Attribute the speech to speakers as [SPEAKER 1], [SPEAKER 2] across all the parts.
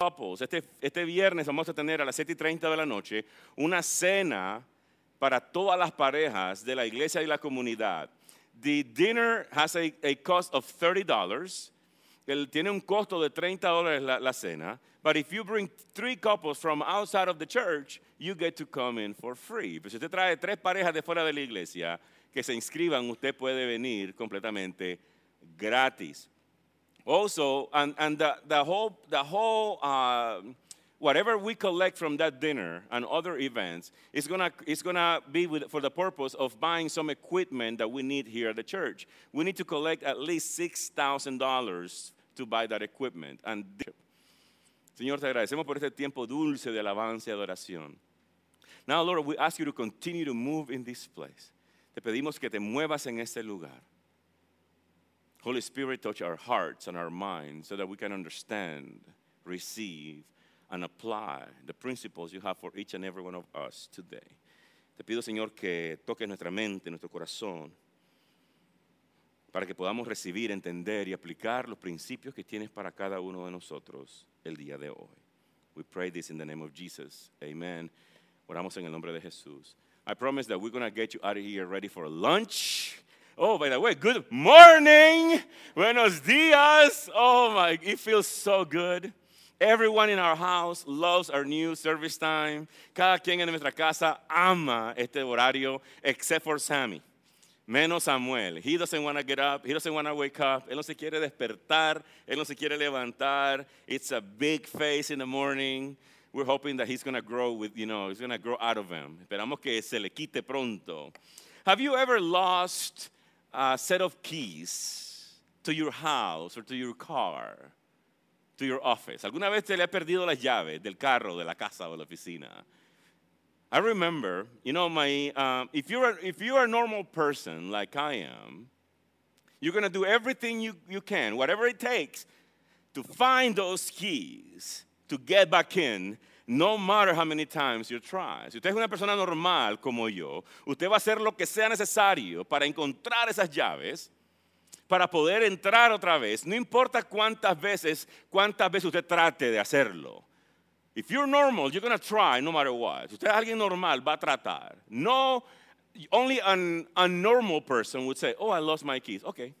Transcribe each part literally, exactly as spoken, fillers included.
[SPEAKER 1] couples. Este, este viernes vamos a tener a las siete y treinta de la noche una cena para todas las parejas de la iglesia y la comunidad. The dinner has a, a cost of thirty dollars. Él tiene un costo de treinta dólares la, la cena. But if you bring three couples from outside of the church, you get to come in for free. Pero si usted trae tres parejas de fuera de la iglesia que se inscriban, usted puede venir completamente gratis. Also, and, and the, the whole, the whole uh, whatever we collect from that dinner and other events is gonna, is gonna be with, for the purpose of buying some equipment that we need here at the church. We need to collect at least six thousand dollars to buy that equipment. And Señor, te agradecemos por este tiempo dulce de alabanza y adoración. Now, Lord, we ask you to continue to move in this place. Te pedimos que te muevas en este lugar. Holy Spirit, touch our hearts and our minds so that we can understand, receive, and apply the principles you have for each and every one of us today. Te pido, Señor, que toques nuestra mente, nuestro corazón, para que podamos recibir, entender y aplicar los principios que tienes para cada uno de nosotros el día de hoy. We pray this in the name of Jesus. Amen. Oramos en el nombre de Jesús. I promise that we're going to get you out of here ready for lunch. Oh, by the way, good morning. Buenos dias. Oh, my, it feels so good. Everyone in our house loves our new service time. Cada quien en nuestra casa ama este horario, except for Sammy. Menos Samuel. He doesn't want to get up. He doesn't want to wake up. Él no se quiere despertar. Él no se quiere levantar. It's a big face in the morning. We're hoping that he's going to grow with, you know, he's going to grow out of him. Esperamos que se le quite pronto. Have you ever lost a set of keys to your house or to your car, to your office? ¿Alguna vez te le ha perdido las llaves del carro, de la casa o de la oficina? I remember, you know, my um, if you're a, if you're a normal person like I am, you're going to do everything you, you can, whatever it takes, to find those keys, to get back in, no matter how many times you try. Si usted es una persona normal como yo, usted va a hacer lo que sea necesario para encontrar esas llaves, para poder entrar otra vez, no importa cuántas veces, cuántas veces usted trate de hacerlo. If you're normal, you're going to try no matter what. Si usted es alguien normal, va a tratar. No, only an unnormal person would say, oh, I lost my keys. Okay.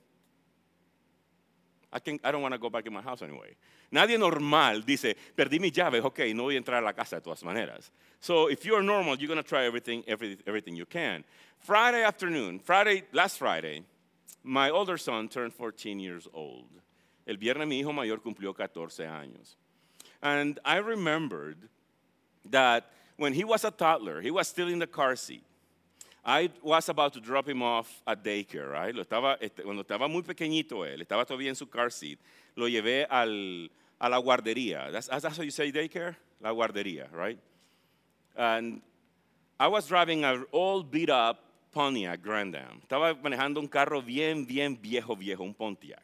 [SPEAKER 1] I, can, I don't want to go back in my house anyway. Nadie normal dice, perdí mis llaves, okay, no voy a entrar a la casa de todas maneras. So if you're normal, you're going to try everything, every, everything you can. Friday afternoon, Friday, last Friday, my older son turned fourteen years old. El viernes mi hijo mayor cumplió catorce años. And I remembered that when he was a toddler, he was still in the car seat. I was about to drop him off at daycare, right? Lo estaba, este, cuando estaba muy pequeñito él, estaba todavía en su car seat, lo llevé al, a la guardería. That's, that's how you say daycare? La guardería, right? And I was driving an old beat-up Pontiac Grand Am. Estaba manejando un carro bien, bien viejo, viejo, un Pontiac.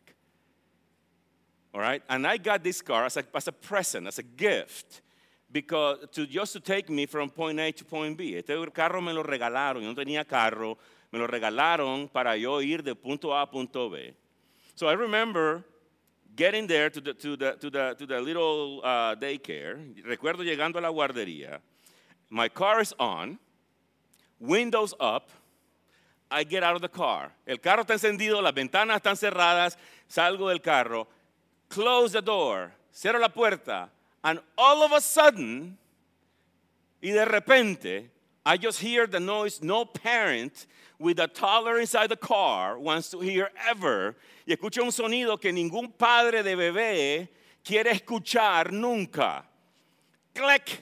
[SPEAKER 1] All right? And I got this car as a, as a present, as a gift, because to, just to take me from point A to point B. Este carro me lo regalaron. Yo no tenía carro. Me lo regalaron para yo ir de punto A a punto B. So I remember getting there to the, to the, to the, to the little uh, daycare. Recuerdo llegando a la guardería. My car is on. Windows up. I get out of the car. El carro está encendido. Las ventanas están cerradas. Salgo del carro. Close the door, cierro la puerta, and all of a sudden, y de repente, I just hear the noise no parent with a toddler inside the car wants to hear ever. Y escucho un sonido que ningún padre de bebé quiere escuchar nunca. Click.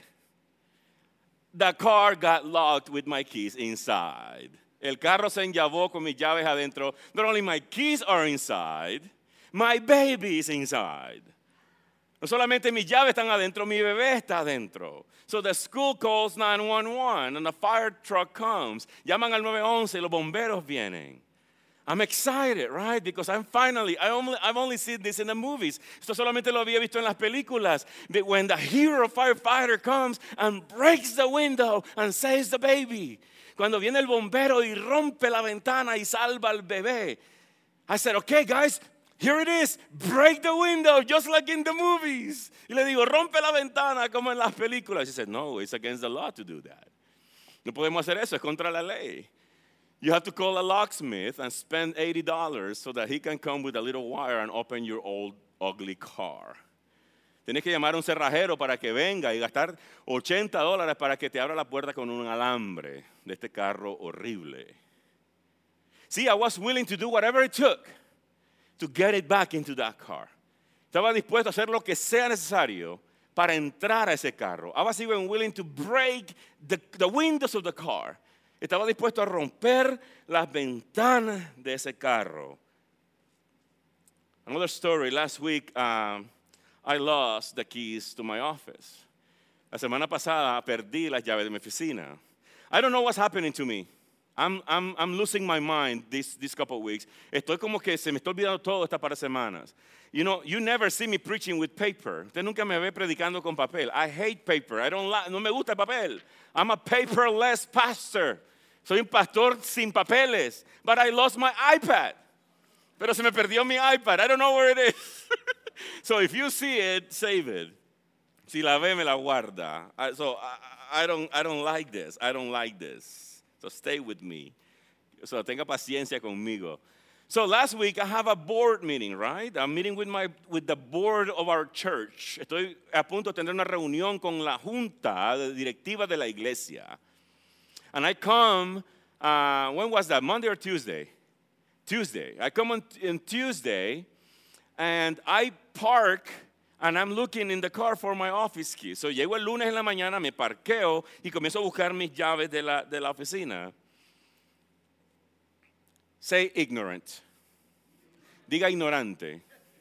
[SPEAKER 1] The car got locked with my keys inside. El carro se enllavó con mis llaves adentro. Not only my keys are inside, my baby is inside. No solamente mis llaves están adentro, mi bebé está adentro. So the school calls nine one one and the fire truck comes. Llaman al nueve once y los bomberos vienen. I'm excited, right? Because I'm finally, I only, I've only seen this in the movies. Esto solamente lo había visto en las películas. That when the hero firefighter comes and breaks the window and saves the baby. Cuando viene el bombero y rompe la ventana y salva al bebé. I said, okay, guys, Here it is, break the window, just like in the movies. Y le digo, rompe la ventana como en las películas. He said, no, it's against the law to do that. No podemos hacer eso, es contra la ley. You have to call a locksmith and spend eighty dollars so that he can come with a little wire and open your old ugly car. Tienes que llamar a un cerrajero para que venga y gastar ochenta dólares para que te abra la puerta con un alambre de este carro horrible. See, I was willing to do whatever it took to get it back into that car. Estaba dispuesto a hacer lo que sea necesario para entrar a ese carro. I was even willing to break the, the windows of the car. Estaba dispuesto a romper las ventanas de ese carro. Another story. Last week, um, I lost the keys to my office. La semana pasada perdí las llaves de mi oficina. I don't know what's happening to me. I'm, I'm, I'm losing my mind this, this couple of weeks. Estoy como que se me está olvidando todo estas par de semanas. You know, you never see me preaching with paper. Usted nunca me ve predicando con papel. I hate paper. I don't like, no me gusta el papel. I'm a paperless pastor. Soy un pastor sin papeles. But I lost my iPad. Pero se me perdió mi iPad. I don't know where it is. So if you see it, save it. Si la ve, me la guarda. I, so I, I, don't, I don't like this. I don't like this. So stay with me. So tenga paciencia conmigo. So last week I have a board meeting, right? I'm meeting with my with the board of our church. Estoy a punto de tener una reunión con la junta directiva de la iglesia. And I come, uh, when was that? Monday or Tuesday? Tuesday. I come on, on Tuesday, and I park, and I'm looking in the car for my office key. So llego el lunes en la mañana, me parqueo y comienzo a buscar mis llaves de la, de la oficina. Say ignorant. Diga ignorante.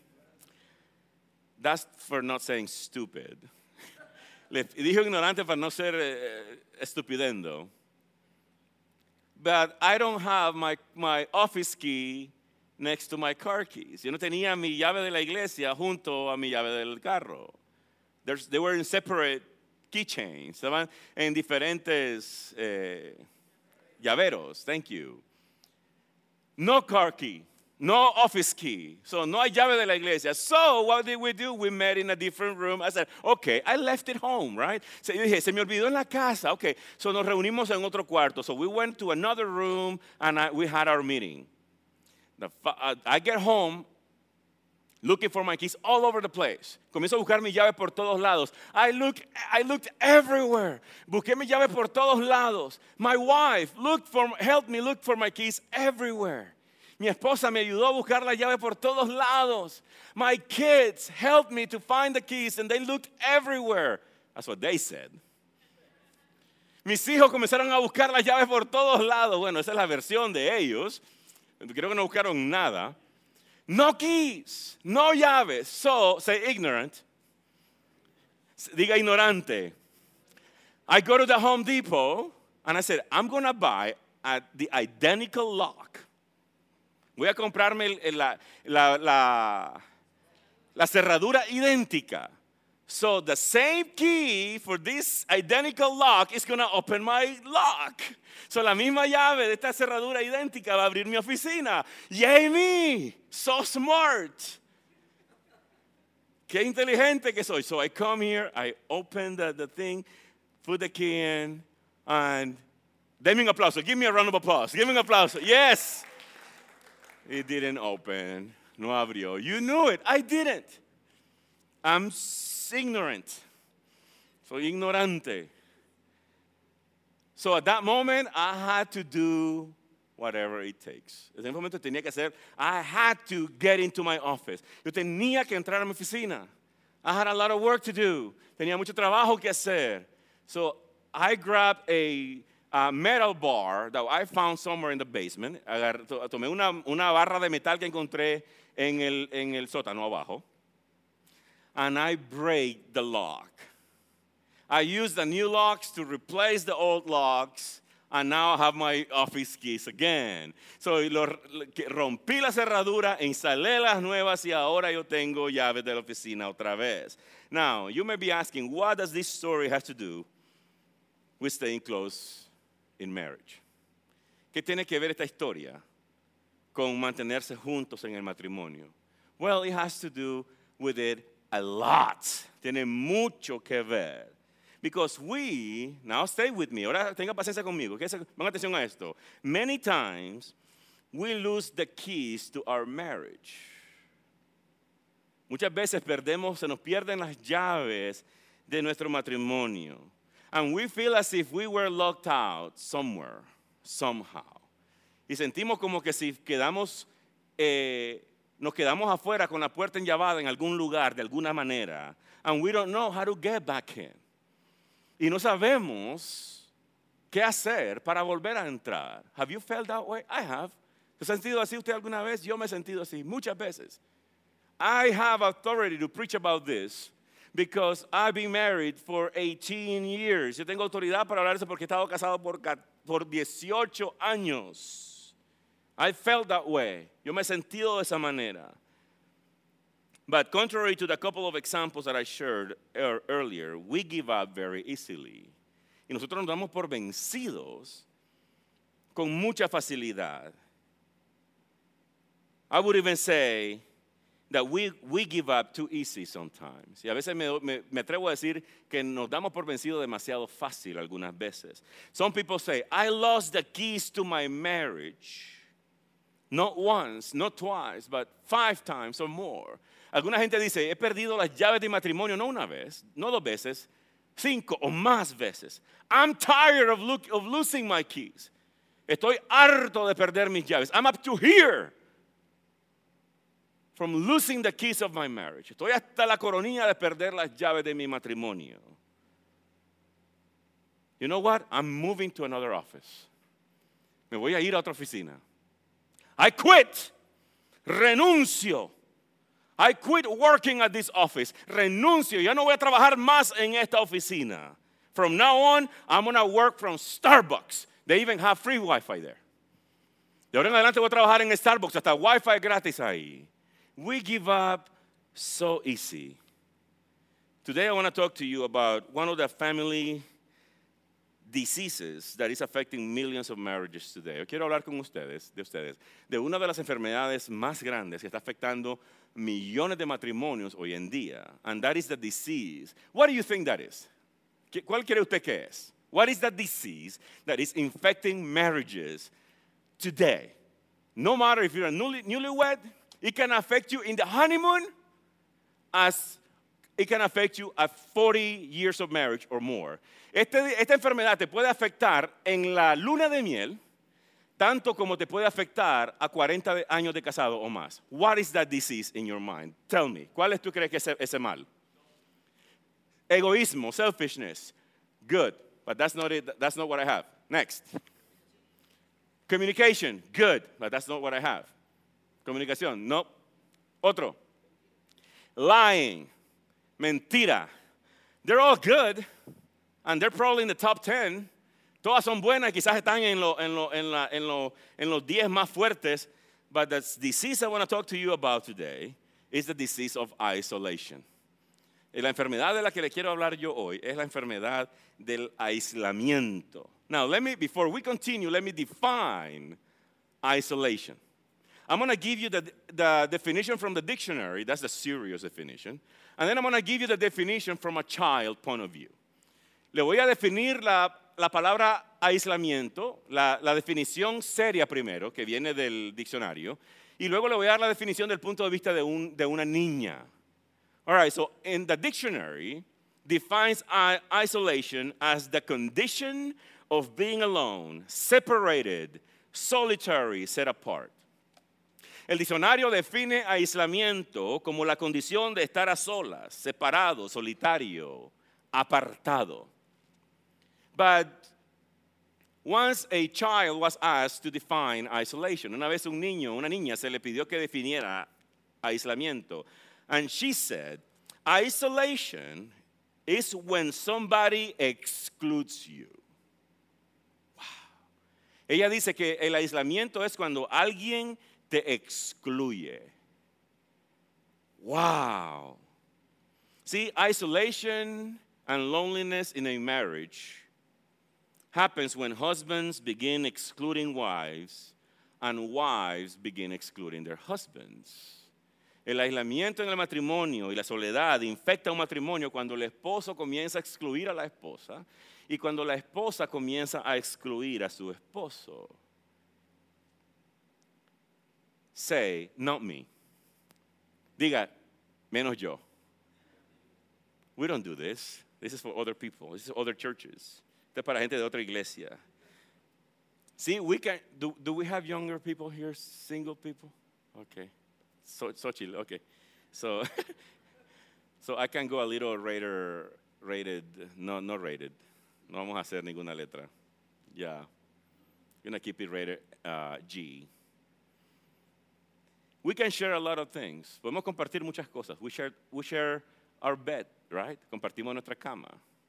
[SPEAKER 1] That's for not saying stupid. Le dijo ignorante para no ser eh, estupidendo. But I don't have my, my office key next to my car keys. Yo no tenía mi llave de la iglesia junto a mi llave del carro. There's, they were in separate keychains. Estaban en diferentes eh, llaveros. Thank you. No car key. No office key. So no hay llave de la iglesia. So what did we do? We met in a different room. I said, okay, I left it home, right? So yo dije, se me olvidó en la casa. Okay, so nos reunimos en otro cuarto. So we went to another room and I, we had our meeting. The, uh, I get home looking for my keys all over the place. Comienzo a buscar mi llave por todos lados. I, look, I looked everywhere. Busqué mi llave por todos lados. My wife looked for, helped me look for my keys everywhere. Mi esposa me ayudó a buscar la llave por todos lados. My kids helped me to find the keys and they looked everywhere. That's what they said. Mis hijos comenzaron a buscar las llaves por todos lados. Bueno, esa es la versión de ellos. Creo que no buscaron nada. No keys, no llaves. So, say ignorant. Diga ignorante. I go to the Home Depot and I said, I'm going to buy a, the identical lock. Voy a comprarme el, la, la, la, la cerradura idéntica. So the same key for this identical lock is going to open my lock. So la misma llave de esta cerradura idéntica va a abrir mi oficina. Yay me! So smart. Qué inteligente que soy. So I come here, I open the, the thing, put the key in, and denme un aplauso. Give me a round of applause. Give me an aplauso. Yes. It didn't open. No abrió. You knew it. I didn't. I'm ignorant. Soy ignorante. So at that moment, I had to do whatever it takes. En ese momento tenía que hacer, I had to get into my office. Yo tenía que entrar a mi oficina. I had a lot of work to do. Tenía mucho trabajo que hacer. So I grabbed a a metal bar that I found somewhere in the basement. Agar, to, tomé una, una barra de metal que encontré en el, en el sótano abajo. And I break the lock. I used the new locks to replace the old locks. And now I have my office keys again. So lo, rompí la cerradura, instalé las nuevas y ahora yo tengo llaves de la oficina otra vez. Now, you may be asking, what does this story have to do with staying close in marriage? ¿Qué tiene que ver esta historia con mantenerse juntos en el matrimonio? Well, it has to do with it a lot. Tiene mucho que ver. Because we, now stay with me, ahora tenga paciencia conmigo, pongan atención a esto. Many times, we lose the keys to our marriage. Muchas veces perdemos, se nos pierden las llaves de nuestro matrimonio. And we feel as if we were locked out somewhere, somehow. Y sentimos como que si quedamos, eh, nos quedamos afuera con la puerta enllavada en algún lugar, de alguna manera. And we don't know how to get back in. Y no sabemos qué hacer para volver a entrar. Have you felt that way? I have. ¿Se ha sentido así usted alguna vez? Yo me he sentido así muchas veces. I have authority to preach about this because I've been married for eighteen years. Yo tengo autoridad para hablar de eso porque he estado casado por, por dieciocho años. I felt that way. Yo me he sentido de esa manera. But contrary to the couple of examples that I shared er, earlier, we give up very easily. Y nosotros nos damos por vencidos con mucha facilidad. I would even say that we, we give up too easy sometimes. Y a veces me, me, me atrevo a decir que nos damos por vencido demasiado fácil algunas veces. Some people say, I lost the keys to my marriage. Not once, not twice, but five times or more. Alguna gente dice, he perdido las llaves de matrimonio no una vez, no dos veces, cinco o más veces. I'm tired of, look, of losing my keys. Estoy harto de perder mis llaves. I'm up to here from losing the keys of my marriage. Estoy hasta la coronilla de perder las llaves de mi matrimonio. You know what? I'm moving to another office. Me voy a ir a otra oficina. I quit. Renuncio. I quit working at this office. Renuncio. Ya no voy a trabajar más en esta oficina. From now on, I'm going to work from Starbucks. They even have free Wi-Fi there. De ahora en adelante voy a trabajar en Starbucks. Hasta Wi-Fi gratis ahí. We give up so easy. Today I want to talk to you about one of the family diseases that is affecting millions of marriages today. Yo quiero hablar con ustedes, de ustedes, de una de las enfermedades más grandes que está afectando millones de matrimonios hoy en día. And that is the disease. What do you think that is? ¿Cuál cree usted que es? What is that disease that is infecting marriages today? No matter if you're a newly, newlywed, it can affect you in the honeymoon as it can affect you at forty years of marriage or more. Este, esta enfermedad te puede afectar en la luna de miel, tanto como te puede afectar a cuarenta de años de casado o más. What is that disease in your mind? Tell me. ¿Cuál es tú crees que es ese mal? Egoísmo, selfishness. Good, but that's not it. That's not what I have. Next. Communication. Good, but that's not what I have. Comunicación. No. Otro. Lying. Mentira. They're all good, and they're probably in the top ten. Todas son buenas, quizás están en, lo, en, lo, en, la, en, lo, en los diez más fuertes. But the disease I want to talk to you about today is the disease of isolation. Y la enfermedad de la que le quiero hablar yo hoy es la enfermedad del aislamiento. Now, let me, before we continue, let me define isolation. I'm going to give you the, the definition from the dictionary. That's the serious definition. And then I'm going to give you the definition from a child point of view. Le voy a definir la, la palabra aislamiento, la, la definición seria primero, que viene del diccionario, y luego le voy a dar la definición del punto de vista de, un, de una niña. All right, so in the dictionary, defines isolation as the condition of being alone, separated, solitary, set apart. El diccionario define aislamiento como la condición de estar a solas, separado, solitario, apartado. But once a child was asked to define isolation, una vez un niño, una niña se le pidió que definiera aislamiento. And she said, isolation is when somebody excludes you. Wow. Ella dice que el aislamiento es cuando alguien te excluye. Wow. See, isolation and loneliness in a marriage happens when husbands begin excluding wives and wives begin excluding their husbands. El aislamiento en el matrimonio y la soledad infecta un matrimonio cuando el esposo comienza a excluir a la esposa y cuando la esposa comienza a excluir a su esposo. Say, not me. Diga, menos yo. We don't do this. This is for other people. This is other churches. Esto es para gente de otra iglesia. See, we can, do, do we have younger people here, single people? Okay. So, so chill, okay. So, so I can go a little rated, rated, no, no rated. No vamos a hacer ninguna letra. Yeah. We're going to keep it rated uh, G. We can share a lot of things. Podemos compartir muchas cosas. We share, we share our bed, right? Compartimos nuestra cama.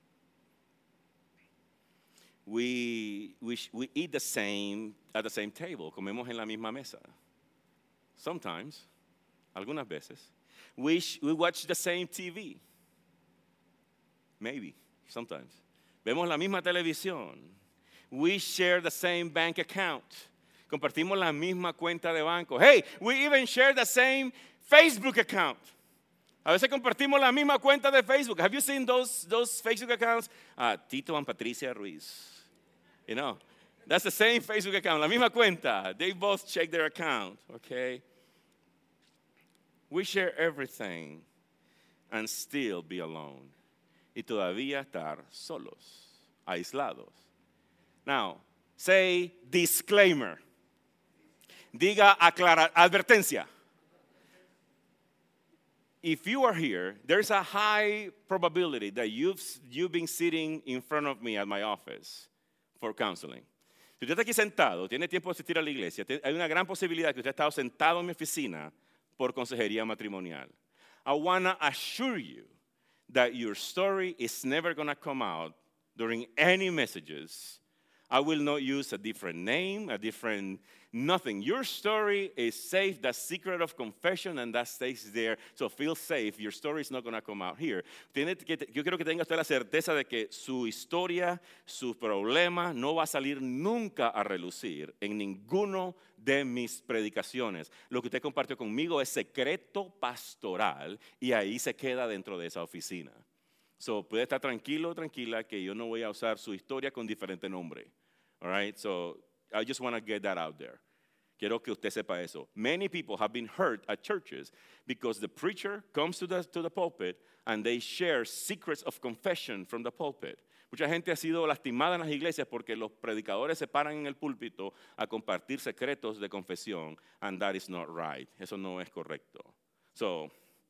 [SPEAKER 1] We, we, we eat the same, at the same table. Comemos en la misma mesa. Sometimes. Algunas veces. We, sh- we watch the same T V. Maybe, sometimes. Vemos la misma televisión. We share the same bank account. Compartimos la misma cuenta de banco. Hey, we even share the same Facebook account. A veces compartimos la misma cuenta de Facebook. Have you seen those, those Facebook accounts? Uh, Tito and Patricia Ruiz. You know, that's the same Facebook account, la misma cuenta. They both check their account, okay? We share everything and still be alone. Y todavía estar solos, aislados. Now, say disclaimer. Diga aclara, advertencia. If you are here, there's a high probability that you've, you've been sitting in front of me at my office for counseling. Si usted está aquí sentado, tiene tiempo de asistir a la iglesia, hay una gran posibilidad que usted ha estado sentado en mi oficina por consejería matrimonial. I want to assure you that your story is never going to come out during any messages. I will not use a different name, a different nothing. Your story is safe. The secret of confession, and that stays there. So feel safe. Your story is not going to come out here. Tiene que, yo quiero que tenga usted la certeza de que su historia, su problema, no va a salir nunca a relucir en ninguno de mis predicaciones. Lo que usted compartió conmigo es secreto pastoral y ahí se queda dentro de esa oficina. So, puede estar tranquilo, tranquila, que yo no voy a usar su historia con diferente nombre. All right? So, I just want to get that out there. Quiero que usted sepa eso. Many people have been hurt at churches because the preacher comes to the, to the pulpit and they share secrets of confession from the pulpit. Mucha gente ha sido lastimada en las iglesias porque los predicadores se paran en el púlpito a compartir secretos de confesión, and that is not right. Eso no es correcto. So,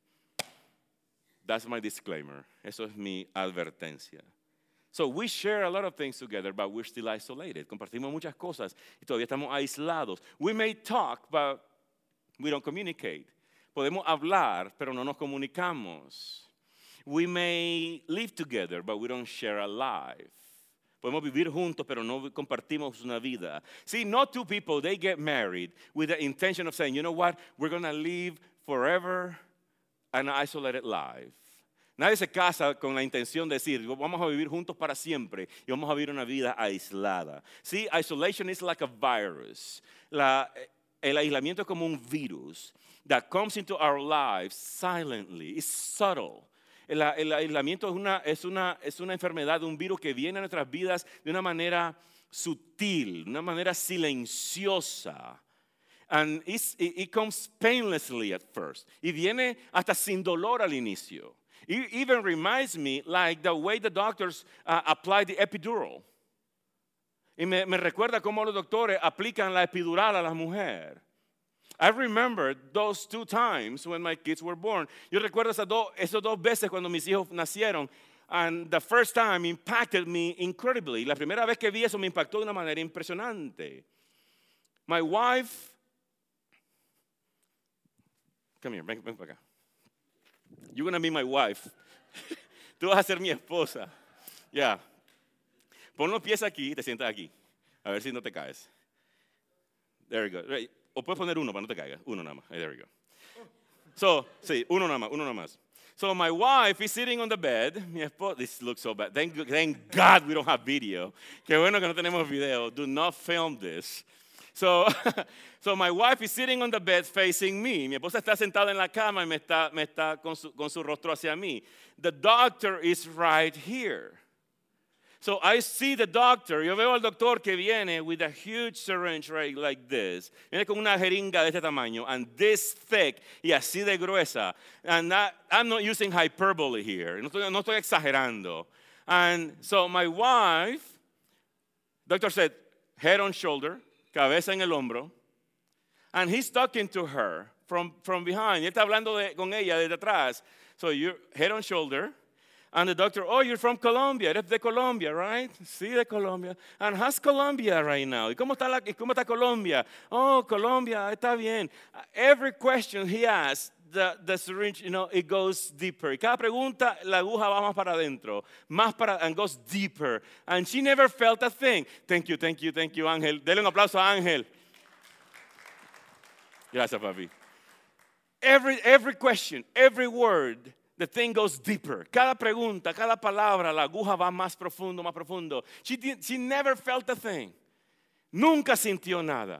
[SPEAKER 1] that's my disclaimer. Eso es mi advertencia. So we share a lot of things together, but we're still isolated. Compartimos muchas cosas y todavía estamos aislados. We may talk, but we don't communicate. Podemos hablar, pero no nos comunicamos. We may live together, but we don't share a life. Podemos vivir juntos, pero no compartimos una vida. See, not two people, they get married with the intention of saying, you know what, we're going to live forever an isolated life. Nadie se casa con la intención de decir, vamos a vivir juntos para siempre y vamos a vivir una vida aislada. See, isolation is like a virus. La, el aislamiento es como un virus that comes into our lives silently. It's subtle. El, el aislamiento es una, es, una, es una enfermedad, un virus que viene a nuestras vidas de una manera sutil, de una manera silenciosa. And it's, it, it comes painlessly at first. Y viene hasta sin dolor al inicio. It even reminds me like the way the doctors uh, apply the epidural. Y me, me recuerda cómo los doctores aplican la epidural a la mujer. I remember those two times when my kids were born. Yo recuerdo esas dos, esas dos veces cuando mis hijos nacieron. And the first time impacted me incredibly. La primera vez que vi eso me impactó de una manera impresionante. My wife, come here, ven, ven para acá. You're going to be my wife. Tú vas a ser mi esposa. Ya. Yeah. Pon los pies aquí y te sientas aquí. A ver si no te caes. There you go. Right. O puedes poner uno para no te caigas. Uno nada más. There we go. So, sí, uno nada más, uno nada más. So my wife is sitting on the bed. Mi esposa, this looks so bad. Thank, thank God we don't have video. Qué bueno que no tenemos video. Do not film this. So, so my wife is sitting on the bed facing me. Mi esposa está sentada en la cama y me está, me está con, su, con su rostro hacia mí. The doctor is right here. So I see the doctor. Yo veo al doctor que viene with a huge syringe right like this. Viene con una jeringa de este tamaño and this thick y así de gruesa. And that, I'm not using hyperbole here. No estoy, no estoy exagerando. And so my wife, doctor said, head on shoulder, cabeza en el hombro. And he's talking to her from, from behind. Y él está hablando de, con ella desde atrás. So you're head on shoulder. And the doctor, oh, you're from Colombia. Eres de Colombia, right? Sí, de Colombia. And how's Colombia right now? ¿Y cómo está, la, y cómo está Colombia? Oh, Colombia, está bien. Every question he asks, the, the syringe, you know, it goes deeper. Y cada pregunta, la aguja va más para adentro. Más para, and goes deeper. And she never felt a thing. Thank you, thank you, thank you, Ángel. Dele un aplauso a Ángel. Gracias, papi. Every, every question, every word, the thing goes deeper. Cada pregunta, cada palabra, la aguja va más profundo, más profundo. She, did, she never felt a thing. Nunca sintió nada.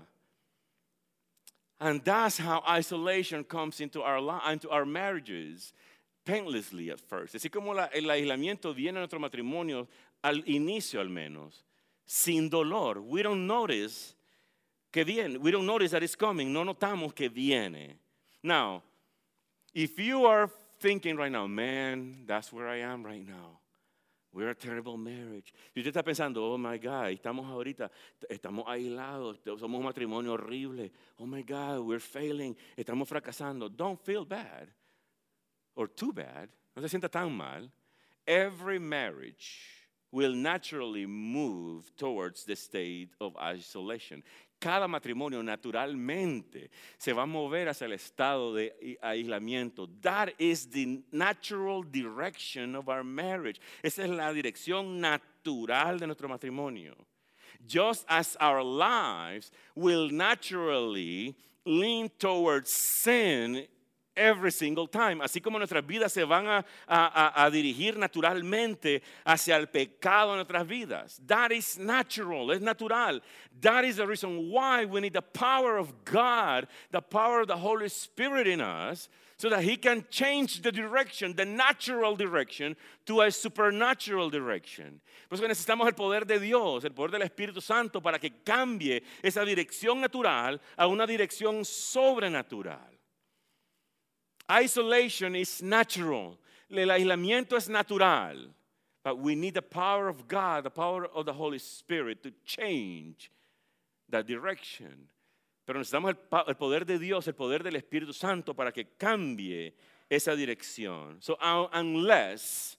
[SPEAKER 1] And that's how isolation comes into our, into our marriages, painlessly at first. Así como la, el aislamiento viene a nuestro matrimonio, al inicio al menos, sin dolor. We don't notice que viene. We don't notice that it's coming. No notamos que viene. Now, if you are thinking right now, man, that's where I am right now. We're a terrible marriage. Y usted está pensando, oh my God, estamos ahorita, estamos aislados, somos un matrimonio horrible. Oh my God, we're failing, estamos fracasando. Don't feel bad or too bad. No se sienta tan mal. Every marriage will naturally move towards the state of isolation. Cada matrimonio naturalmente se va a mover hacia el estado de aislamiento. That is the natural direction of our marriage. Esa es la dirección natural de nuestro matrimonio. Just as our lives will naturally lean towards sin every single time. Así como nuestras vidas se van a, a, a dirigir naturalmente hacia el pecado en nuestras vidas. That is natural, es natural. That is the reason why we need the power of God, the power of the Holy Spirit in us, so that He can change the direction, the natural direction, to a supernatural direction. Por eso necesitamos el poder de Dios, el poder del Espíritu Santo, para que cambie esa dirección natural a una dirección sobrenatural. Isolation is natural. El aislamiento es natural. But we need the power of God, the power of the Holy Spirit to change that direction. Pero necesitamos el, el poder de Dios, el poder del Espíritu Santo para que cambie esa dirección. So uh, unless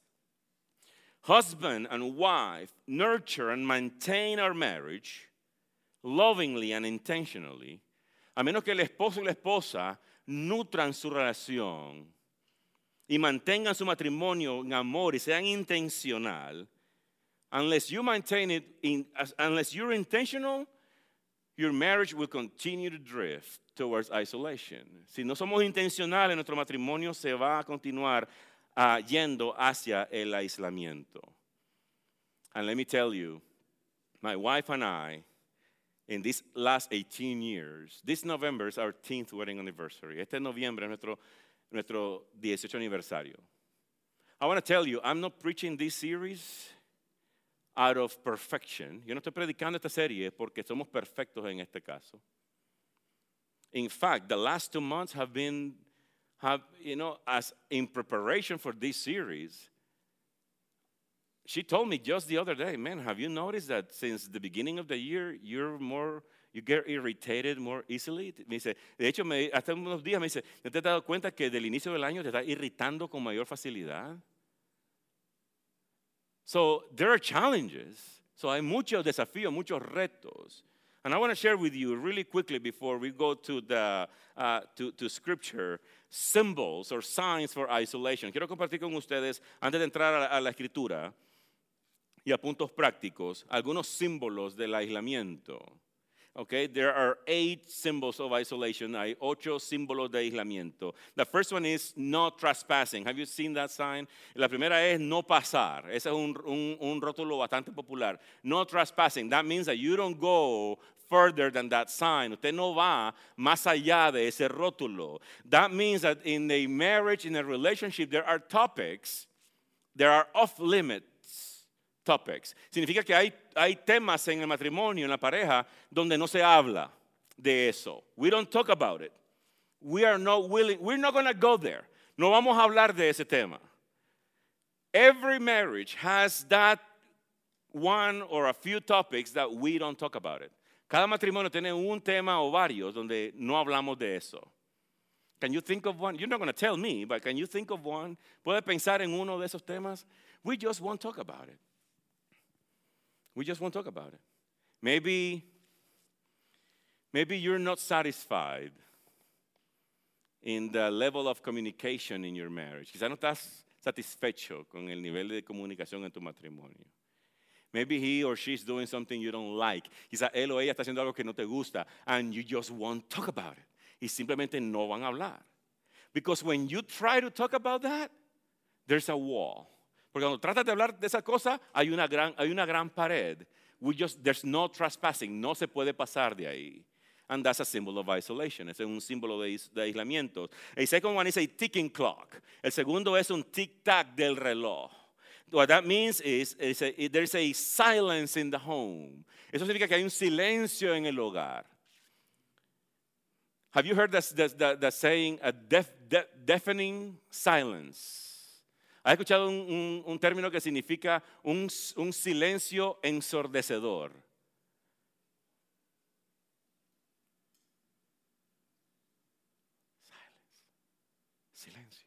[SPEAKER 1] husband and wife nurture and maintain our marriage lovingly and intentionally, a menos que el esposo y la esposa nutran su relación y mantengan su matrimonio en amor y sean intencional, unless you maintain it, in, unless you're intentional, your marriage will continue to drift towards isolation. Si no somos intencionales, nuestro matrimonio se va a continuar uh, yendo hacia el aislamiento. And let me tell you, my wife and I, in these last eighteen years, this November is our tenth wedding anniversary. Este noviembre es nuestro, nuestro dieciocho aniversario. I want to tell you, I'm not preaching this series out of perfection. Yo no estoy predicando esta serie porque somos perfectos en este caso. In fact, the last two months have been, have, you know, as in preparation for this series, she told me just the other day, man, have you noticed that since the beginning of the year, you're more, you get irritated more easily? Me dice, de hecho, me, hasta unos días me dice, ¿no te has dado cuenta que del inicio del año te estás irritando con mayor facilidad? So there are challenges. So hay muchos desafíos, muchos retos. And I want to share with you really quickly before we go to the uh, to, to scripture, symbols or signs for isolation. Quiero compartir con ustedes, antes de entrar a la, a la escritura y a puntos prácticos, algunos símbolos del aislamiento. Okay, there are eight symbols of isolation. Hay ocho símbolos de aislamiento. The first one is no trespassing. Have you seen that sign? La primera es no pasar. Ese es un, un, un rótulo bastante popular. No trespassing. That means that you don't go further than that sign. Usted no va más allá de ese rótulo. That means that in a marriage, in a relationship, there are topics, there are off-limits topics. Significa que hay, hay temas en el matrimonio, en la pareja, donde no se habla de eso. We don't talk about it. We are not willing, we're not going to go there. No vamos a hablar de ese tema. Every marriage has that one or a few topics that we don't talk about it. Cada matrimonio tiene un tema o varios donde no hablamos de eso. Can you think of one? You're not going to tell me, but can you think of one? ¿Puede pensar en uno de esos temas? We just won't talk about it. We just won't talk about it. Maybe, maybe you're not satisfied in the level of communication in your marriage. Quizás no estás satisfecho con el nivel de comunicación en tu matrimonio. Maybe he or she's doing something you don't like. Quizás él o ella está haciendo algo que no te gusta, and you just won't talk about it. Y simplemente no van a hablar. Because when you try to talk about that, there's a wall. Porque cuando tratas de hablar de esa cosa, hay una gran, hay una gran pared. We just, there's no trespassing. No se puede pasar de ahí. And that's a symbol of isolation. Ese es un símbolo de, de aislamiento. The second one is a ticking clock. El segundo es un tic-tac del reloj. What that means is, is a, there's a silence in the home. Eso significa que hay un silencio en el hogar. Have you heard the, the, the saying, a deaf, de, deafening silence? ¿Has escuchado un, un, un término que significa un, un silencio ensordecedor? Silence. Silencio.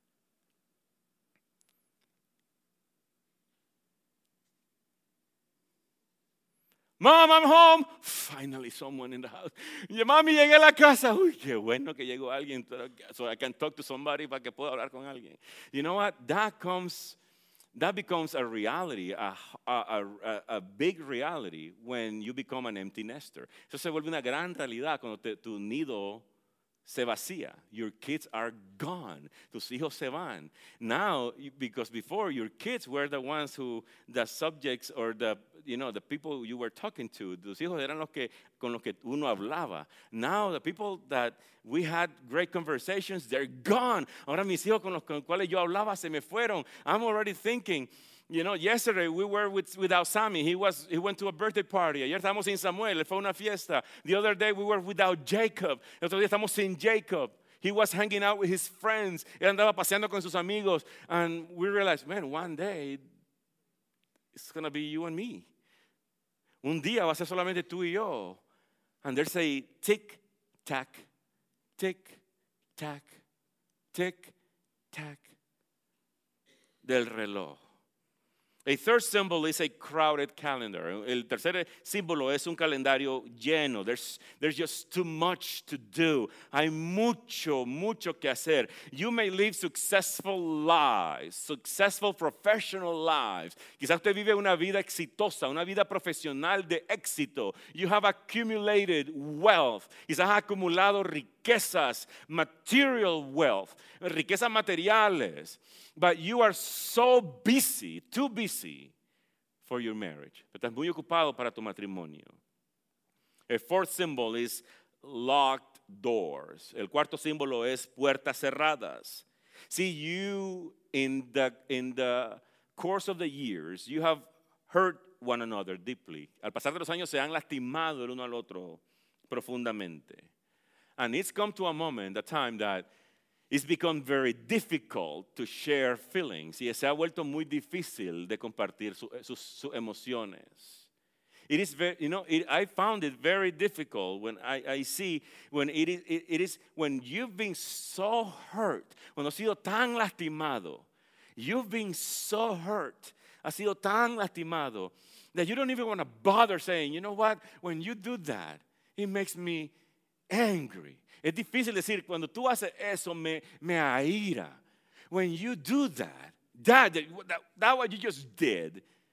[SPEAKER 1] Mom, I'm home. Finally, someone in the house. Y mami, llegué a la casa. Uy, qué bueno que llegó alguien. So I can talk to somebody para que pueda hablar con alguien. You know what? That comes, that becomes a reality, a, a, a, a big reality when you become an empty nester. Eso se vuelve una gran realidad cuando te, tu nido se vacía. Your kids are gone. Tus hijos se van. Now, because before your kids were the ones who, the subjects or the, you know, the people you were talking to. Tus hijos eran los que, con los que uno hablaba. Now, the people that we had great conversations, they're gone. Ahora mis hijos con los con cuales yo hablaba se me fueron. I'm already thinking, you know, yesterday we were with, without Sammy. He was he went to a birthday party. Ayer estábamos sin Samuel. Él fue a una fiesta. The other day we were without Jacob. El otro día estamos sin Jacob. He was hanging out with his friends. Él andaba paseando con sus amigos. And we realized, man, one day it's going to be you and me. Un día va a ser solamente tú y yo. And there's a tick, tack, tick, tack, tick, tack del reloj. A third symbol is a crowded calendar. El tercer símbolo es un calendario lleno. There's, there's just too much to do. Hay mucho, mucho que hacer. You may live successful lives, successful professional lives. Quizás usted vive una vida exitosa, una vida profesional de éxito. You have accumulated wealth. Quizás ha acumulado riquezas, material wealth, riquezas materiales. But you are so busy, too busy for your marriage. Pero estás muy ocupado para tu matrimonio. El fourth symbol is locked doors. El cuarto símbolo es puertas cerradas. See, you in the, in the course of the years, you have hurt one another deeply. Al pasar de los años se han lastimado el uno al otro profundamente. And it's come to a moment, a time that it's become very difficult to share feelings. Y se ha vuelto muy difícil de compartir su, sus, sus emociones. It is very, you know, it, I found it very difficult when I, I see when it is, it, it is when you've been so hurt, cuando has sido tan lastimado, you've been so hurt, has sido tan lastimado that you don't even want to bother saying, you know what, when you do that, it makes me angry. Es difícil decir, cuando tú haces eso, me, me aira. When you do that, that, that, that what you just did,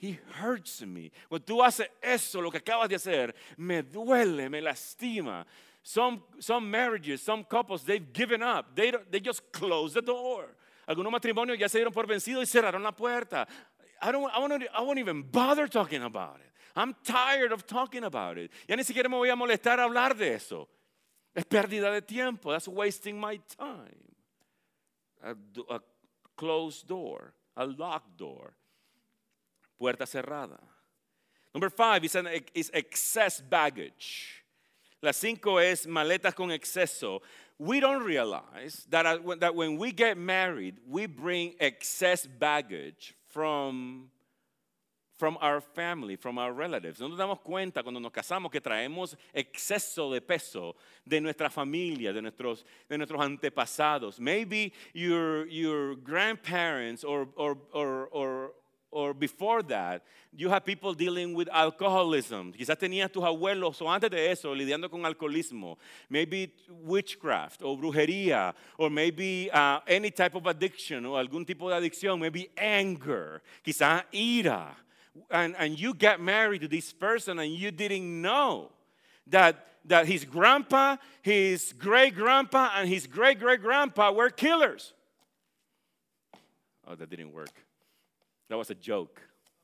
[SPEAKER 1] he hurts me. Cuando tú haces eso, lo que acabas de hacer, me duele, me lastima. Some, some marriages, some couples, they've given up. They, they just close the door. Algunos matrimonios ya se dieron por vencidos y cerraron la puerta. I don't, I won't, I won't even bother talking about it. I'm tired of talking about it. Ya ni siquiera me voy a molestar a hablar de eso. Es pérdida de tiempo. That's wasting my time. A, a closed door, a locked door, puerta cerrada. Number five is, an, is excess baggage. La cinco es maletas con exceso. We don't realize that, that when we get married, we bring excess baggage from from our family, from our relatives. No nos damos cuenta cuando nos casamos que traemos exceso de peso de nuestra familia, de nuestros, de nuestros antepasados. Maybe your, your grandparents or, or, or, or, or before that, you have people dealing with alcoholism. Quizás tenías tus abuelos o antes de eso lidiando con alcoholismo. Maybe witchcraft o brujería, or maybe uh, any type of addiction o algún tipo de adicción. Maybe anger, quizás ira. And, and you get married to this person and you didn't know that, that his grandpa, his great-grandpa, and his great-great-grandpa were killers. Oh, that didn't work. That was a joke.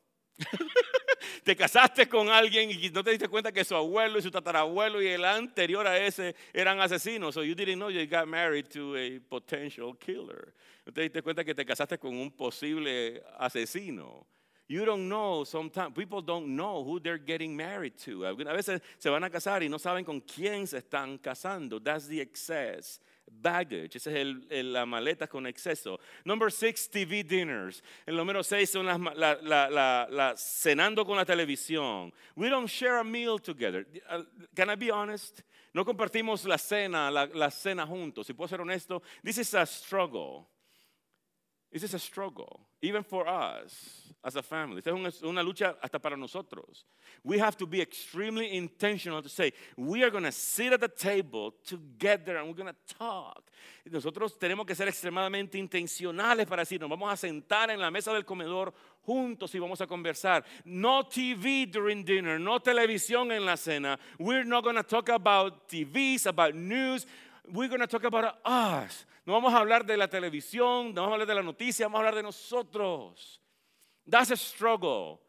[SPEAKER 1] Te casaste con alguien y no te diste cuenta que su abuelo y su tatarabuelo y el anterior a ese eran asesinos. So you didn't know you got married to a potential killer. No te diste cuenta que te casaste con un posible asesino. You don't know sometimes, people don't know who they're getting married to. A veces se van a casar y no saben con quién se están casando. That's the excess baggage. Esa es el, el, la maleta con exceso. Number six, T V dinners. El número seis son las la, la, la, la, cenando con la televisión. We don't share a meal together. Uh, can I be honest? No compartimos la cena, la, la cena juntos. Si puedo ser honesto, this is a struggle. This is a struggle, even for us as a family. Esta es una, una lucha hasta para nosotros. We have to be extremely intentional to say, we are going to sit at the table together and we're going to talk. Y nosotros tenemos que ser extremadamente intencionales para decir, nos vamos a sentar en la mesa del comedor juntos y vamos a conversar. No T V during dinner, no televisión en la cena. We're not going to talk about T Vs, about news. We're going to talk about us. No vamos a hablar de la televisión, no vamos a hablar de la noticia, vamos a hablar de nosotros. That's a struggle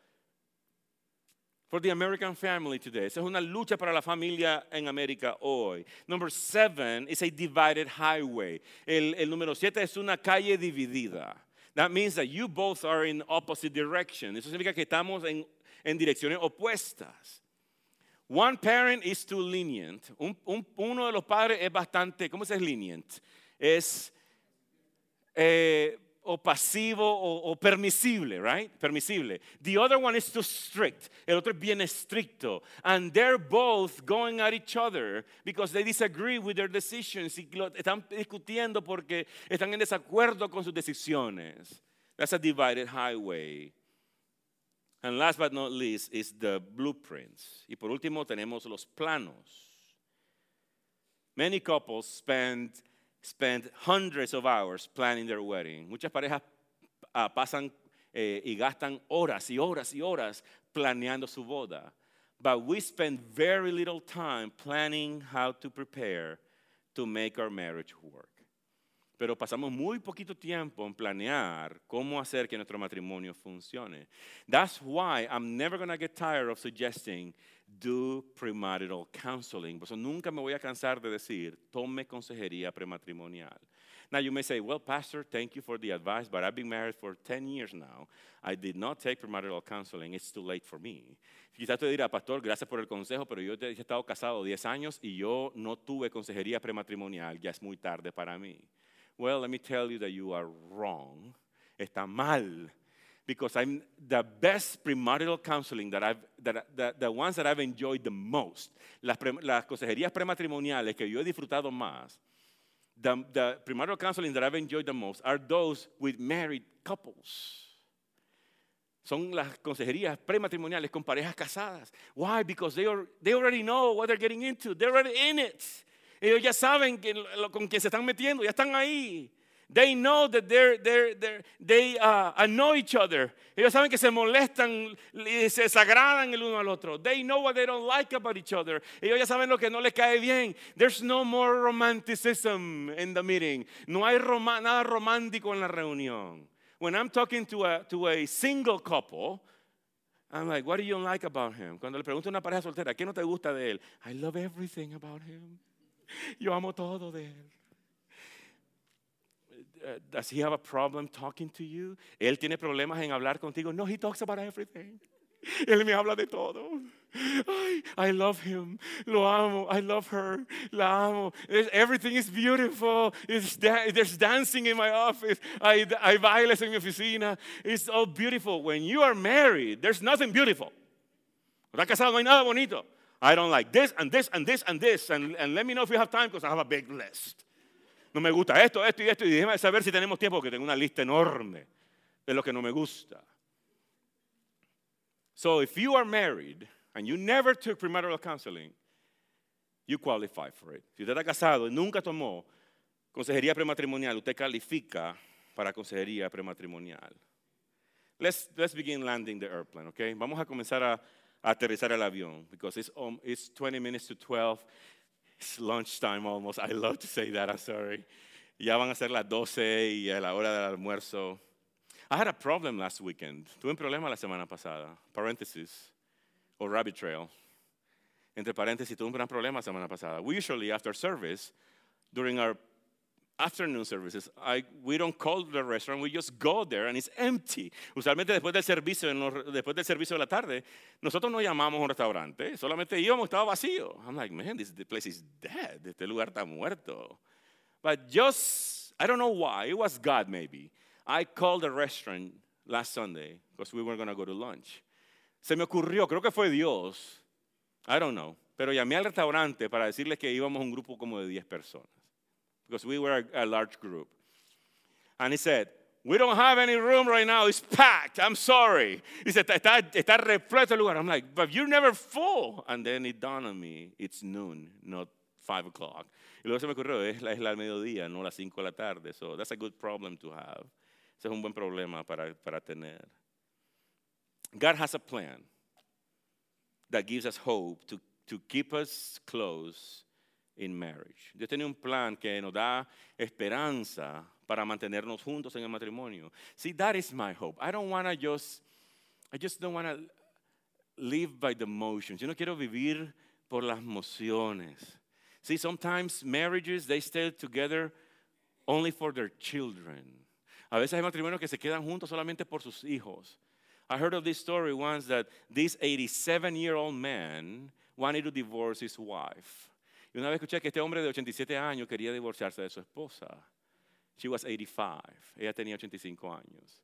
[SPEAKER 1] for the American family today. Esa es una lucha para la familia en América hoy. Number seven is a divided highway. El, el número siete es una calle dividida. That means that you both are in opposite direction. Eso significa que estamos en, en direcciones opuestas. One parent is too lenient. Un, un, uno de los padres es bastante, ¿cómo se es lenient? Es eh, o pasivo o, o permisible, right? Permisible. The other one is too strict. El otro es bien estricto. And they're both going at each other because they disagree with their decisions. Y lo, están discutiendo porque están en desacuerdo con sus decisiones. That's a divided highway. And last but not least is the blueprints. Y por último tenemos los planos. Many couples spend, spend hundreds of hours planning their wedding. Muchas parejas uh, pasan eh, y gastan horas y horas y horas planeando su boda. But we spend very little time planning how to prepare to make our marriage work. Pero pasamos muy poquito tiempo en planear cómo hacer que nuestro matrimonio funcione. That's why I'm never going to get tired of suggesting do premarital counseling. Por eso nunca me voy a cansar de decir, tome consejería prematrimonial. Now you may say, well, Pastor, thank you for the advice, but I've been married for ten years now. I did not take premarital counseling. It's too late for me. Quizás te dirá, Pastor, gracias por el consejo, pero yo he estado casado diez años y yo no tuve consejería prematrimonial. Ya es muy tarde para mí. Well, let me tell you that you are wrong. Está mal. Because I'm the best premarital counseling that I've, that, that, the ones that I've enjoyed the most, las, pre, las consejerías prematrimoniales que yo he disfrutado más, the, the premarital counseling that I've enjoyed the most are those with married couples. Son las consejerías prematrimoniales con parejas casadas. Why? Because they, are, they already know what they're getting into. They're already in it. Ellos ya saben que, con quién se están metiendo, ya están ahí. They know that they're, they're, they're, they uh, annoy each other. Ellos saben que se molestan y se desagradan el uno al otro. They know what they don't like about each other. Ellos ya saben lo que no les cae bien. There's no more romanticism in the meeting. No hay rom- nada romántico en la reunión. When I'm talking to a, to a single couple, I'm like, what do you like about him? Cuando le pregunto a una pareja soltera, ¿qué no te gusta de él? I love everything about him. Yo amo todo de él. Uh, does he have a problem talking to you? Él tiene problemas en hablar contigo. No, he talks about everything. Él me habla de todo. Ay, I love him. Lo amo. I love her. La amo. Everything is beautiful. It's da- there's dancing in my office. Hay, hay bailes en mi oficina. It's all beautiful. When you are married, there's nothing beautiful. ¿Estás casado? No hay nada bonito. I don't like this and this and this and this. And, and let me know if you have time because I have a big list. No me gusta esto, esto y esto. Y déjame saber si tenemos tiempo porque tengo una lista enorme de lo que no me gusta. So if you are married and you never took premarital counseling, you qualify for it. Si usted está casado y nunca tomó consejería prematrimonial, usted califica para consejería prematrimonial. Let's, let's begin landing the airplane, okay? Vamos a comenzar a, a aterrizar el avión because it's, um, it's twenty minutes to twelve. It's lunchtime almost. I love to say that, I'm sorry. Ya van a ser las doce y a la hora del almuerzo. I had a problem last weekend. Tuve un problema la semana pasada. Paréntesis, o rabbit trail. Entre paréntesis, tuve un gran problema la semana pasada. We usually, after service, during our afternoon services, I, we don't call the restaurant, we just go there and it's empty. Usualmente después del servicio, en los, después del servicio de la tarde, nosotros no llamamos a un restaurante, solamente íbamos, estaba vacío. I'm like, man, this the place is dead. Este lugar está muerto. But just, I don't know why, it was God maybe. I called the restaurant last Sunday because we were going to go to lunch. Se me ocurrió, creo que fue Dios, I don't know, pero llamé al restaurante para decirles que íbamos un grupo como de diez personas. Because we were a, a large group. And he said, we don't have any room right now. It's packed. I'm sorry. He said, está, está repleto el lugar. I'm like, but you're never full. And then it dawned on me, it's noon, not five o'clock. Y luego se me ocurrió, es la, es la mediodía, no las cinco de la tarde. So that's a good problem to have. Ese es un buen problema para, para tener. God has a plan that gives us hope to, to keep us close in marriage. Dios tiene un plan que nos da esperanza para mantenernos juntos en el matrimonio. See, that is my hope. I don't want to just, I just don't want to live by the motions. Yo no quiero vivir por las emociones. See, sometimes marriages, they stay together only for their children. A veces hay matrimonios que se quedan juntos solamente por sus hijos. I heard of this story once that this eighty-seven-year-old man wanted to divorce his wife. Y una vez escuché que este hombre de ochenta y siete años quería divorciarse de su esposa. She was eighty-five. Ella tenía ochenta y cinco años.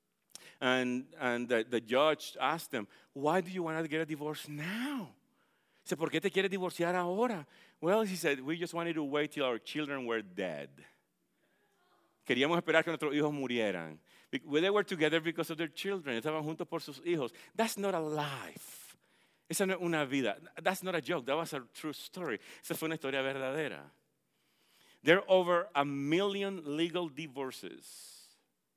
[SPEAKER 1] And, and the, the judge asked him, why do you want to get a divorce now? Dice, ¿por qué te quieres divorciar ahora? Well, he said, we just wanted to wait till our children were dead. Queríamos esperar que nuestros hijos murieran. They were together because of their children. Estaban juntos por sus hijos. That's not a life. Esa no es una vida. That's not a joke. That was a true story. Esa fue una historia verdadera. There are over a million legal divorces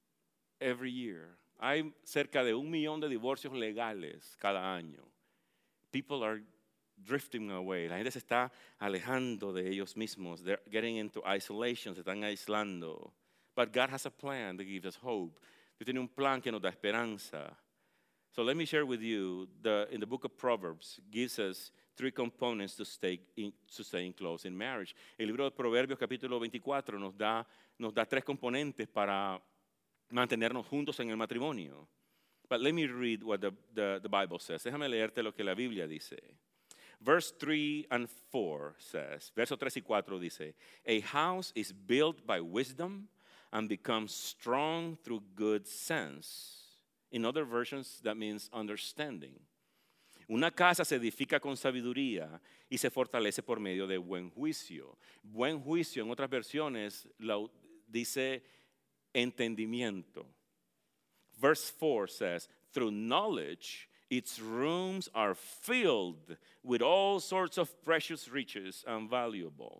[SPEAKER 1] every year. Hay cerca de un millón de divorcios legales cada año. People are drifting away. La gente se está alejando de ellos mismos. They're getting into isolation. Se están aislando. But God has a plan that gives us hope. Dios tiene un plan que nos da esperanza. So let me share with you, the, in the book of Proverbs, gives us three components to stay in, to staying close in marriage. El libro de Proverbios capítulo veinticuatro nos da, nos da tres componentes para mantenernos juntos en el matrimonio. But let me read what the, the, the Bible says. Déjame leerte lo que la Biblia dice. Verse three and four says, verso tres y cuatro dice, a house is built by wisdom and becomes strong through good sense. In other versions, that means understanding. Una casa se edifica con sabiduría y se fortalece por medio de buen juicio. Buen juicio, en otras versiones, lo dice entendimiento. Verse four says, through knowledge, its rooms are filled with all sorts of precious riches and valuables.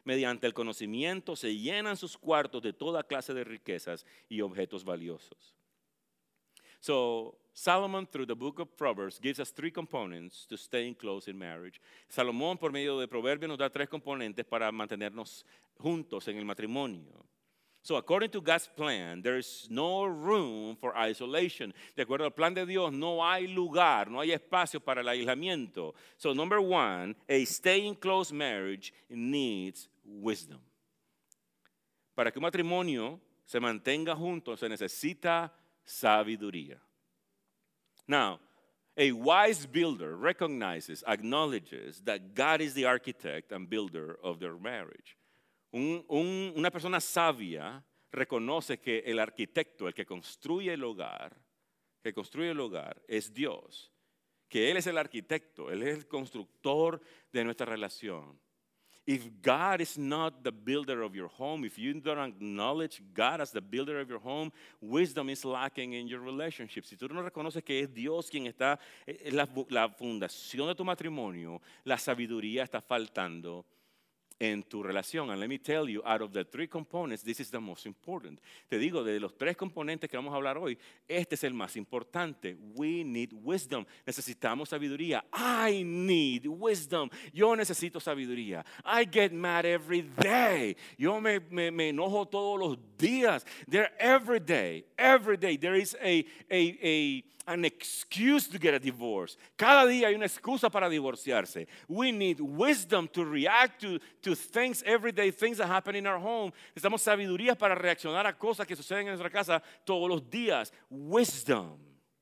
[SPEAKER 1] mediante el conocimiento se llenan sus cuartos de toda clase de riquezas y objetos valiosos. So, Solomon, through the book of Proverbs, gives us three components to staying close in marriage. Salomón, por medio de Proverbios, nos da tres componentes para mantenernos juntos en el matrimonio. So, according to God's plan, there is no room for isolation. De acuerdo al plan de Dios, no hay lugar, no hay espacio para el aislamiento. So, number one, a staying close marriage needs wisdom. Para que un matrimonio se mantenga junto, se necesita sabiduría. Now, a wise builder recognizes, acknowledges that God is the architect and builder of their marriage. Un, un, una persona sabia reconoce que el arquitecto, el que construye el hogar, que construye el hogar es Dios, que Él es el arquitecto, Él es el constructor de nuestra relación. If God is not the builder of your home, if you don't acknowledge God as the builder of your home, wisdom is lacking in your relationship. Si tú no reconoces que es Dios quien está, es la, la fundación de tu matrimonio, la sabiduría está faltando en tu relación. And let me tell you, out of the three components, this is the most important. Te digo, de los tres componentes que vamos a hablar hoy, este es el más importante. We need wisdom. Necesitamos sabiduría. I need wisdom. Yo necesito sabiduría. I get mad every day. Yo me, me, me enojo todos los días. There every day, every day, there is a, a, a an excuse to get a divorce. Cada día hay una excusa para divorciarse. We need wisdom to react to, to things, everyday things that happen in our home. Necesitamos sabiduría para reaccionar a cosas que suceden en nuestra casa todos los días. Wisdom.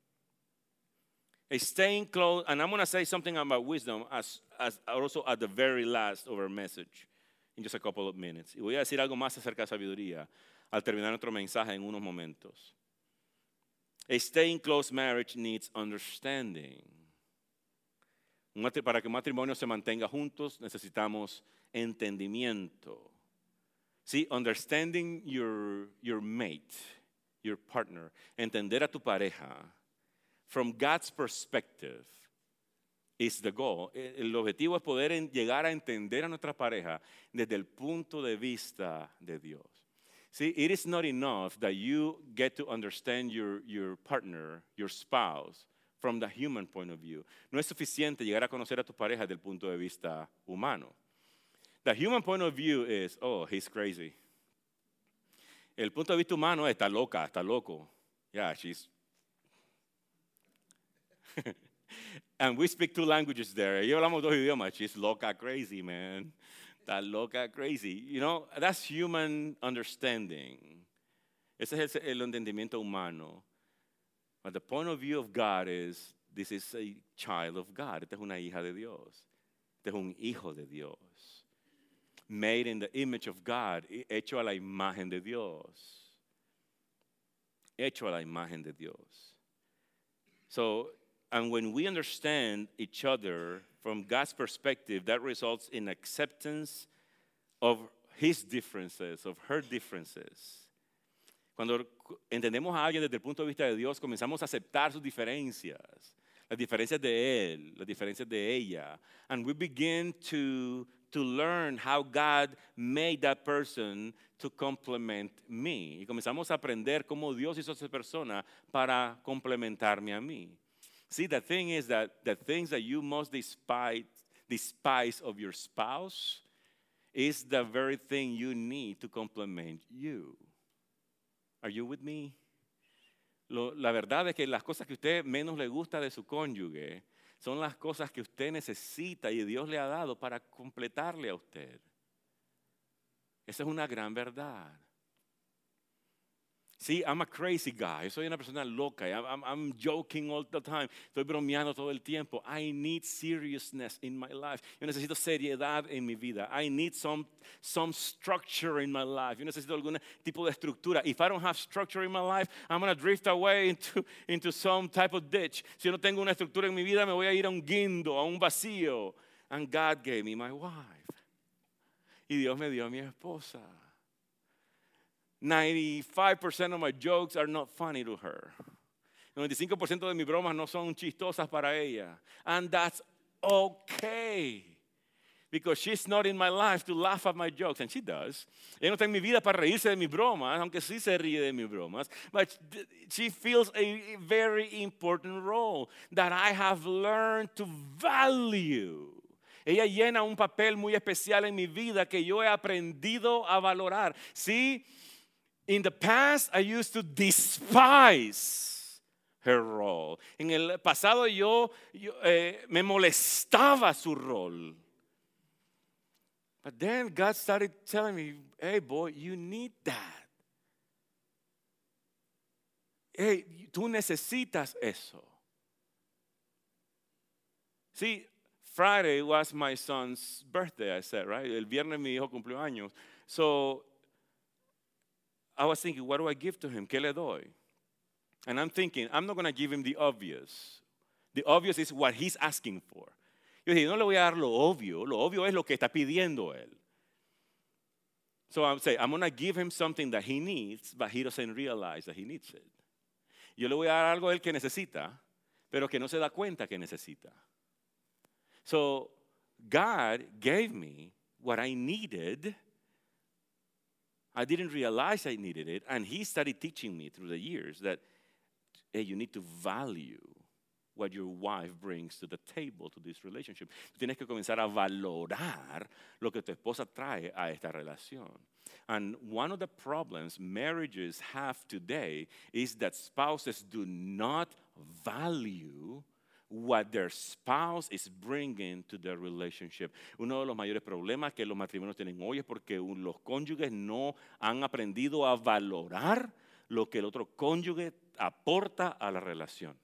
[SPEAKER 1] A staying close, and I'm going to say something about wisdom as, as also at the very last of our message in just a couple of minutes. Y voy a decir algo más acerca de sabiduría al terminar nuestro mensaje en unos momentos. A staying close marriage needs understanding. Para que un matrimonio se mantenga juntos necesitamos entendimiento. Sí, understanding your, your mate, your partner. Entender a tu pareja. From God's perspective is the goal. El objetivo es poder llegar a entender a nuestra pareja desde el punto de vista de Dios. See, it is not enough that you get to understand your, your partner, your spouse, from the human point of view. No es suficiente llegar a conocer a tu pareja desde el punto de vista humano. The human point of view is, oh, he's crazy. El punto de vista humano es, está loca, está loco. Yeah, she's... And we speak two languages there. Y hablamos dos idiomas. She's loca, crazy, man. Está loca, crazy. You know, that's human understanding. Ese es el, el entendimiento humano. But the point of view of God is, this is a child of God. Esta es una hija de Dios. Este es un hijo de Dios. Made in the image of God. Hecho a la imagen de Dios. Hecho a la imagen de Dios. So, and when we understand each other from God's perspective, that results in acceptance of his differences, of her differences. Cuando entendemos a alguien desde el punto de vista de Dios, comenzamos a aceptar sus diferencias, las diferencias de él, las diferencias de ella. And we begin to, to learn how God made that person to complement me. Y comenzamos a aprender cómo Dios hizo a esa persona para complementarme a mí. See, the thing is that the things that you most despise, despise of your spouse is the very thing you need to complement you. Are you with me? Lo, la verdad es que las cosas que a usted menos le gusta de su cónyuge son las cosas que usted necesita y Dios le ha dado para completarle a usted. Esa es una gran verdad. See, I'm a crazy guy. Yo soy una persona loca. I'm, I'm, I'm joking all the time. Estoy bromeando todo el tiempo. I need seriousness in my life. Yo necesito seriedad en mi vida. I need some, some structure in my life. Yo necesito algún tipo de estructura. If I don't have structure in my life, I'm going to drift away into, into some type of ditch. Si yo no tengo una estructura en mi vida, me voy a ir a un guindo, a un vacío. And God gave me my wife. Y Dios me dio a mi esposa. ninety-five percent of my jokes are not funny to her. ninety-five percent de mis bromas no son chistosas para ella. And that's okay. because she's not in my life to laugh at my jokes, and she does. Ella no está en mi vida para reírse de mis bromas, aunque sí se ríe de mis bromas, but she feels a very important role that I have learned to value. Ella llena un papel muy especial en mi vida que yo he aprendido a valorar. See, in the past I used to despise her role. En el pasado yo, yo eh, me molestaba su rol. But then God started telling me, hey boy, you need that. Hey, tú necesitas eso. See, Friday was my son's birthday, I said, right? El viernes mi hijo cumplió años. So I was thinking, what do I give to him? ¿Qué le doy? And I'm thinking, I'm not going to give him the obvious. The obvious is what he's asking for. Yo dije, no le voy a dar lo obvio. Lo obvio es lo que está pidiendo él. So I'm saying, I'm going to give him something that he needs, but he doesn't realize that he needs it. Yo le voy a dar algo a él que necesita, pero que no se da cuenta que necesita. So God gave me what I needed. I didn't realize I needed it, and he started teaching me through the years that, hey, you need to value what your wife brings to the table, to this relationship. Tú tienes que comenzar a valorar lo que tu esposa trae a esta relación. And one of the problems marriages have today is that spouses do not value what their spouse is bringing to their relationship. Uno de los mayores problemas que los matrimonios tienen hoy es porque los cónyuges no han aprendido a valorar lo que el otro cónyuge aporta a la relación.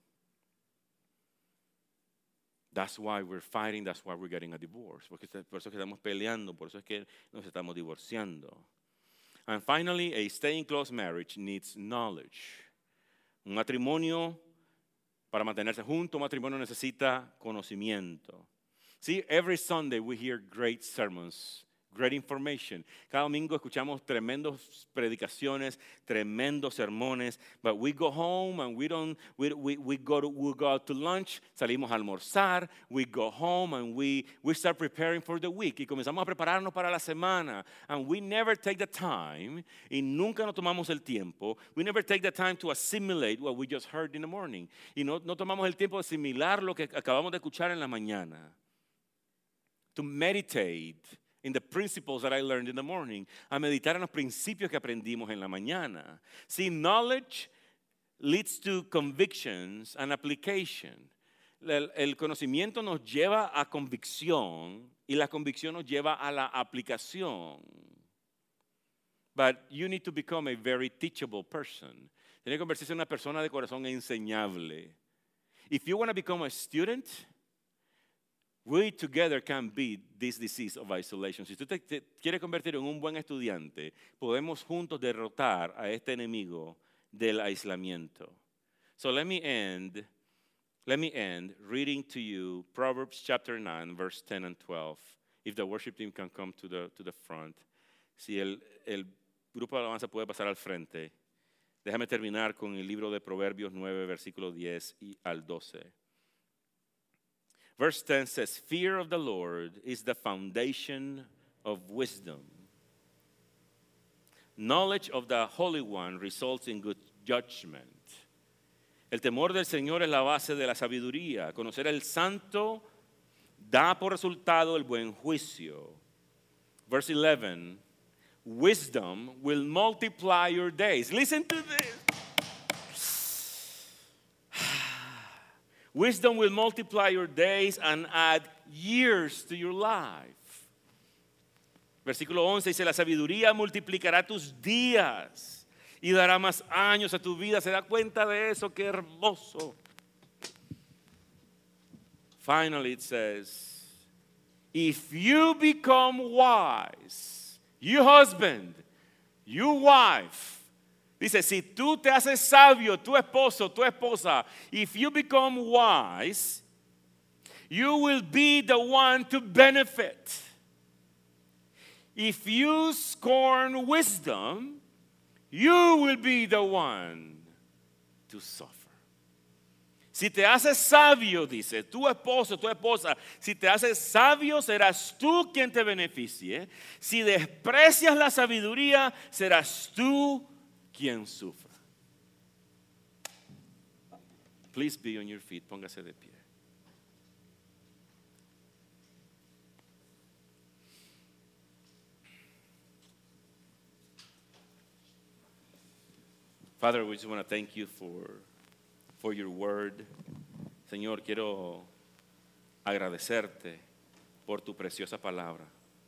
[SPEAKER 1] That's why we're fighting, that's why we're getting a divorce. Porque por eso es que estamos peleando, por eso es que nos estamos divorciando. And finally, a staying close marriage needs knowledge. Un matrimonio, para mantenerse junto, un matrimonio necesita conocimiento. See, every Sunday we hear great sermons, great information. Cada domingo escuchamos tremendas predicaciones, tremendos sermones, but we go home and we don't, we, we, we, go, to, we go out to lunch, salimos a almorzar, we go home and we, we start preparing for the week. Y comenzamos a prepararnos para la semana. And we never take the time, y nunca nos tomamos el tiempo, we never take the time to assimilate what we just heard in the morning. Y no, no tomamos el tiempo de asimilar lo que acabamos de escuchar en la mañana. To meditate in the principles that I learned in the morning, a meditar en los principios que aprendimos en la mañana. See, knowledge leads to convictions and application. El, el conocimiento nos lleva a convicción y la convicción nos lleva a la aplicación. But you need to become a very teachable person. Tiene que convertirse en una persona de corazón enseñable. If you want to become a student, we together can beat this disease of isolation. Si tú te, te quieres convertir en un buen estudiante, podemos juntos derrotar a este enemigo del aislamiento. So let me end, let me end reading to you Proverbs chapter nine, verse ten and twelve. If the worship team can come to the, to the front. Si el, el grupo de alabanza puede pasar al frente. Déjame terminar con el libro de Proverbios nueve, versículo diez y al doce. Verse ten says, fear of the Lord is the foundation of wisdom. Knowledge of the Holy One results in good judgment. El temor del Señor es la base de la sabiduría. Conocer al Santo da por resultado el buen juicio. Verse eleven, wisdom will multiply your days. Listen to this. Wisdom will multiply your days and add years to your life. Versículo once dice, la sabiduría multiplicará tus días y dará más años a tu vida. ¿Se da cuenta de eso? ¡Qué hermoso! Finally it says, if you become wise, you husband, you wife, dice, si tú te haces sabio, tu esposo, tu esposa, if you become wise, you will be the one to benefit. If you scorn wisdom, you will be the one to suffer. Si te haces sabio, dice, tu esposo, tu esposa, si te haces sabio, serás tú quien te beneficie. Si desprecias la sabiduría, serás tú quien sufra. Please be on your feet, póngase de pie. Father, we just want to thank you for, for your word. Señor, quiero agradecerte por tu preciosa palabra.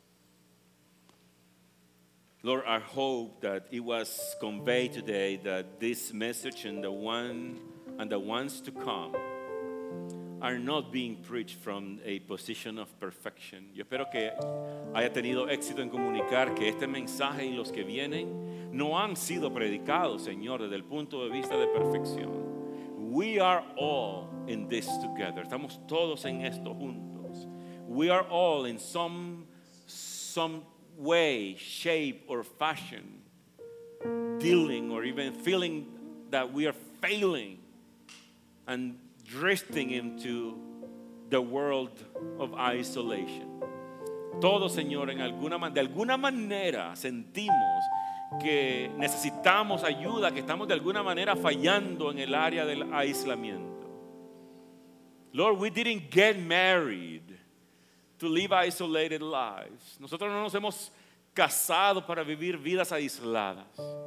[SPEAKER 1] Lord, I hope that it was conveyed today that this message and the one and the ones to come are not being preached from a position of perfection. Yo espero que haya tenido éxito en comunicar que este mensaje y los que vienen no han sido predicados, Señor, desde el punto de vista de perfección. We are all in this together. Estamos todos en esto juntos. We are all in some, some way, shape, or fashion dealing or even feeling that we are failing and drifting into the world of isolation. Todos, Señor, en alguna, de alguna manera sentimos que necesitamos ayuda, que estamos de alguna manera fallando en el área del aislamiento. Lord, we didn't get married to live isolated lives. Nosotros no nos hemos casado para vivir vidas aisladas.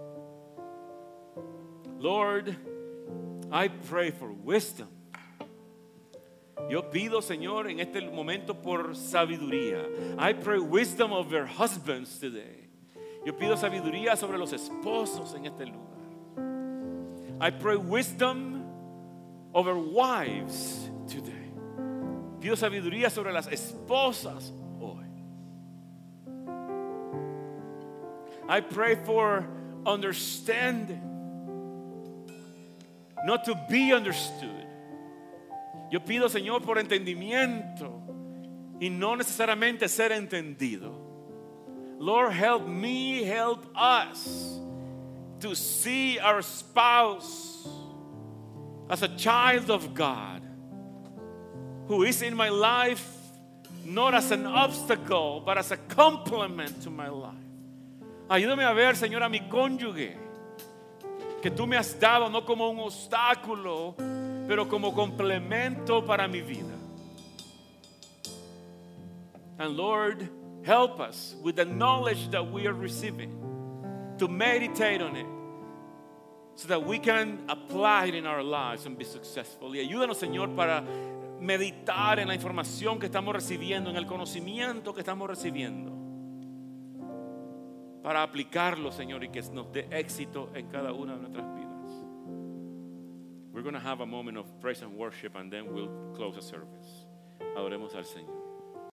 [SPEAKER 1] Lord, I pray for wisdom. Yo pido, Señor, en este momento por sabiduría. I pray wisdom over husbands today. Yo pido sabiduría sobre los esposos en este lugar. I pray wisdom over wives today. Pido sabiduría sobre las esposas hoy. I pray for understanding, not to be understood. Yo pido, Señor, por entendimiento y no necesariamente ser entendido. Lord, help me, help us to see our spouse as a child of God who is in my life not as an obstacle but as a complement to my life. Ayúdame a ver, Señor, a mi cónyuge que tú me has dado no como un obstáculo, pero como complemento para mi vida. And Lord, help us with the knowledge that we are receiving to meditate on it so that we can apply it in our lives and be successful. Y ayúdanos, Señor, para meditar en la información que estamos recibiendo, en el conocimiento que estamos recibiendo, para aplicarlo, Señor, y que nos dé éxito en cada una de nuestras vidas. We're going to have a moment of praise and worship and then we'll close the service. Adoremos al Señor.